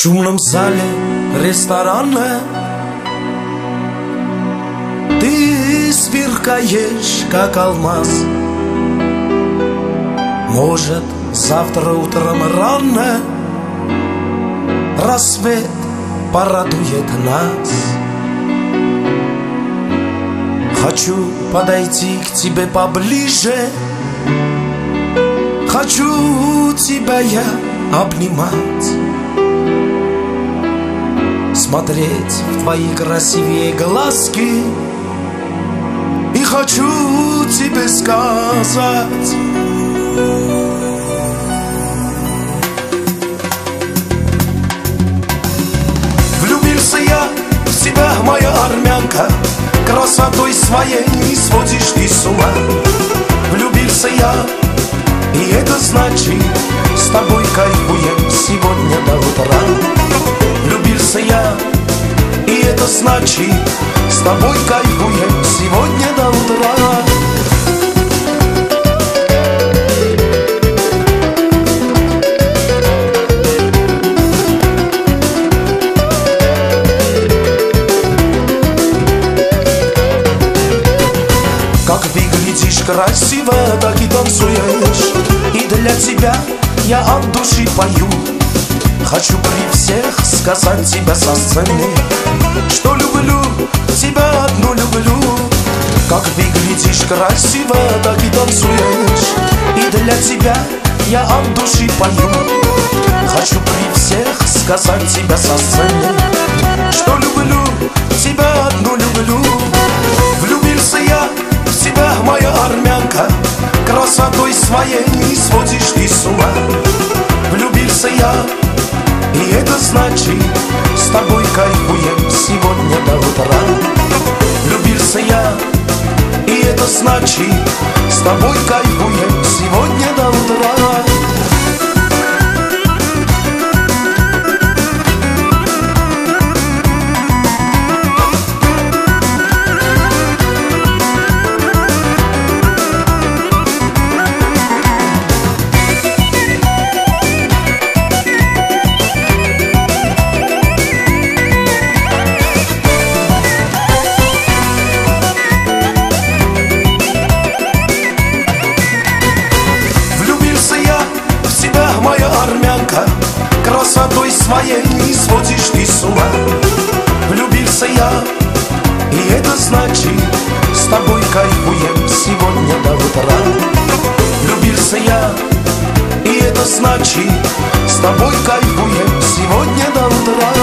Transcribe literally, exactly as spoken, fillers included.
шумном зале ресторана ты сверкаешь, как алмаз. Может, завтра утром рано рассвет порадует нас. Хочу подойти к тебе поближе, хочу тебя я обнимать, смотреть в твои красивые глазки, и хочу тебе сказать: влюбился я в тебя, моя армянка, красотой своей не сводишь ты с ума. Влюбился я, и это значит, с тобой кайфуем сегодня до утра. Влюбился я, и это значит, с тобой кайфуем сегодня до утра. Как выглядишь красиво, так и танцуешь, и для тебя я от души пою. Хочу при всех сказать тебя со сцены, что люблю тебя одну люблю. Как выглядишь красиво, так и танцуешь, и для тебя я от души пою. Хочу при всех сказать тебя со сцены, что люблю тебя одну люблю. Влюбился я в тебя, моя армянка, красотой своей не сводишь ты с ума. Влюбился я, и это значит, с тобой кайфуем сегодня до утра. Влюбился я, и это значит, с тобой кайфуем сегодня до утра. Красотой своей не сводишь ты с ума. Влюбился я, и это значит, с тобой кайфуем сегодня до утра. Влюбился я, и это значит, с тобой кайфуем сегодня до утра.